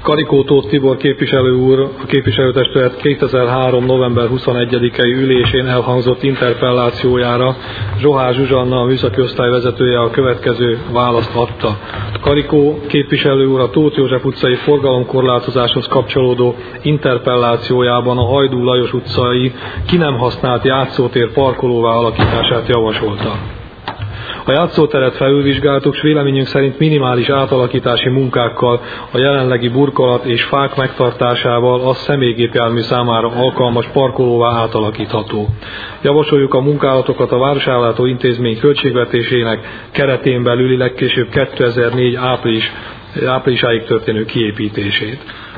Karikó Tóth Tibor képviselő úr a képviselőtestület 2003. november 21-i ülésén elhangzott interpellációjára Zsohár Zsuzsanna, a műszaki osztály vezetője a következő választ adta. Karikó képviselő úr a Tóth József utcai forgalomkorlátozáshoz kapcsolódó interpellációjában a Hajdú Lajos utcai ki nem használt játszótér parkolóvá alakítását javasolta. A játszóteret felülvizsgáltuk, s véleményünk szerint minimális átalakítási munkákkal, a jelenlegi burkolat és fák megtartásával az személygépjármű számára alkalmas parkolóvá átalakítható. Javasoljuk a munkálatokat a Városellátó Intézmény költségvetésének keretén belüli legkésőbb 2004. áprilisáig történő kiépítését.